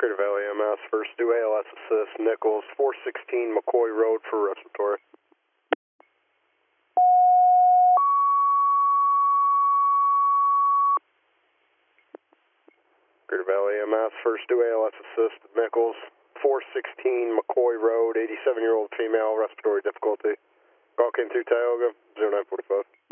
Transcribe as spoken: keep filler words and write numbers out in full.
Greater Valley M S, first do A L S assist, Nichols, four sixteen McCoy Road for respiratory. Greater Valley M S, first do A L S assist, Nichols, four sixteen McCoy Road, eighty-seven year old female, respiratory difficulty. Call came through Tioga, zero nine four five.